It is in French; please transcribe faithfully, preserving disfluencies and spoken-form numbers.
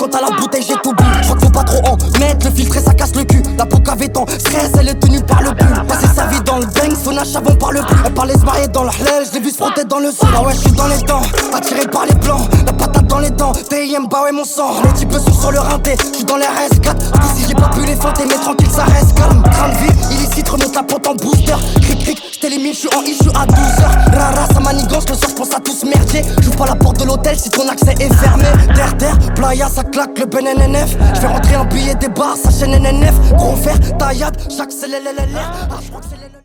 quand t'as la bouteille j'ai tout bu. J'crois qu'il faut pas trop en mettre, le filtre et ça casse le cul. La peau qu'avait tant stress, elle est tenue par le bulle. Passer sa vie dans le bang, son achavon par le plus. Elle parlait se marier dans le halal, je l'ai vu se frotter dans le sang. Ah ouais, je suis dans les dents, attiré par les plans. La patate dans les dents, T I M, bah ouais mon sang. Les types sont sur le rinté, je suis dans les R S quatre. Si j'ai pas pu les feinter, mais tranquille ça reste calme. Train de vie, illicite, remonte la pente en booster. Cric cric, j'télémine, j'suis en I, j'suis à douze heures. Rara, ça manigance, le soir j'pense à tous merdier. J'ouvre pas la porte de l'hôtel si ton accès est fermé. Terre terre, playa, ça claque le Ben N N F. J'fais rentrer un billet des bars, ça chaîne N N F. Gros fer, taillade, chaque c'est l'L L L R.